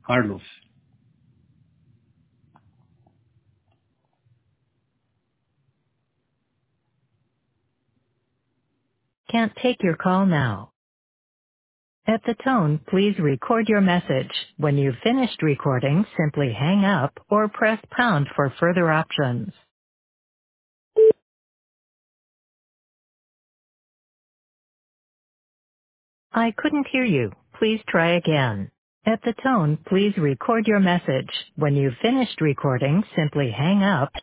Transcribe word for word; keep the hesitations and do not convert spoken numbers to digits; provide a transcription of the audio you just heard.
Carlos. Can't take your call now. At the tone, please record your message. When you've finished recording, simply hang up or press pound for further options. I couldn't hear you. Please try again. At the tone, please record your message. When you've finished recording, simply hang up